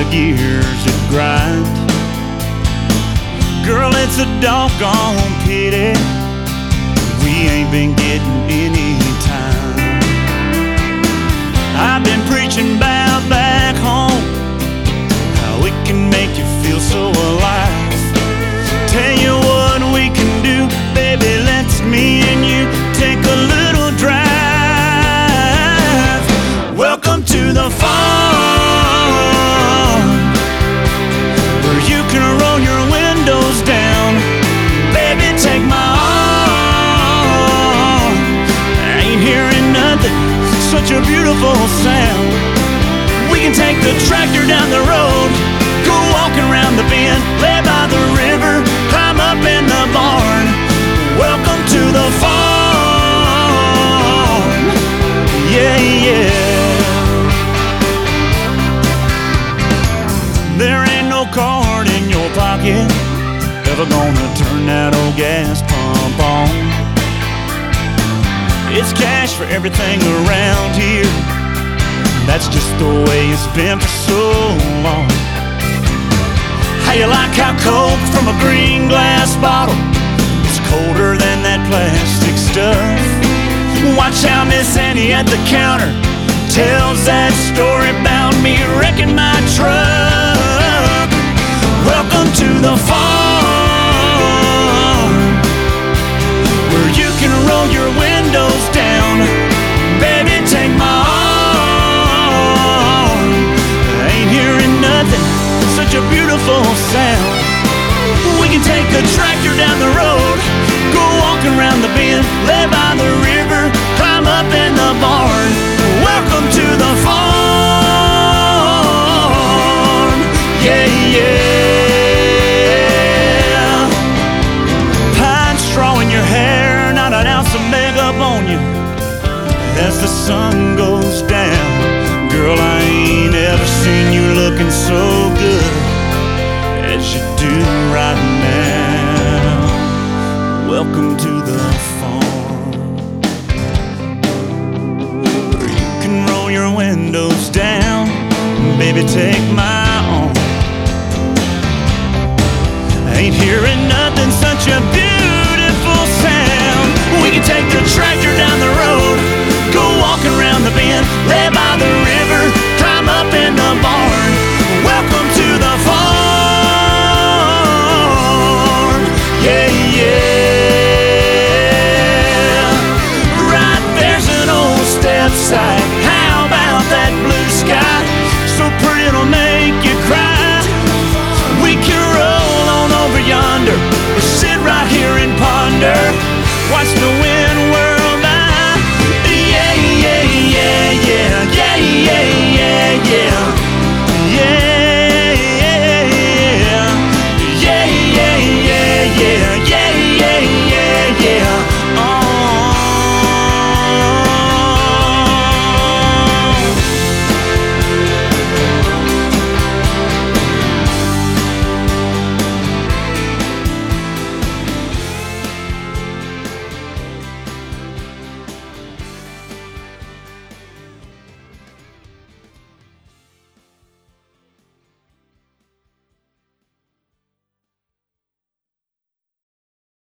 years of grind. Girl, it's a doggone pity we ain't been getting any time. I've been preaching about back home, how it can make you feel so alive. Tell you what we can do, baby, let's me and you take a little drive. Welcome to the farm, where you can roll your windows down. Baby, take my arm. I ain't hearing nothing, such a beautiful sound. We can take the tractor down the road, go walking around the bend, lay by the river, climb up in the barn. Welcome to the farm, yeah, yeah. There ain't no card in your pocket ever gonna turn that old gas pump on. It's cash for everything around here, that's just the way it's been for so long. How you like how cold from a green glass bottle is colder than that plastic stuff? Watch how Miss Annie at the counter tells that story about me wrecking my truck. Welcome to the farm, where you can roll your windows down. Baby, take my arm. I ain't hearing nothing, such a beautiful sound. We can take the tractor down the road, go walking around the bend, lay by the river, climb up in the barn. Welcome to the farm, yeah, yeah. Pine straw in your hair, not an ounce of makeup on you. As the sun goes down, girl, I ain't ever seen you looking so good as you do right now. Welcome to the farm, where you can roll your windows down. Baby, take my arm. I ain't hearing nothing, such a beauty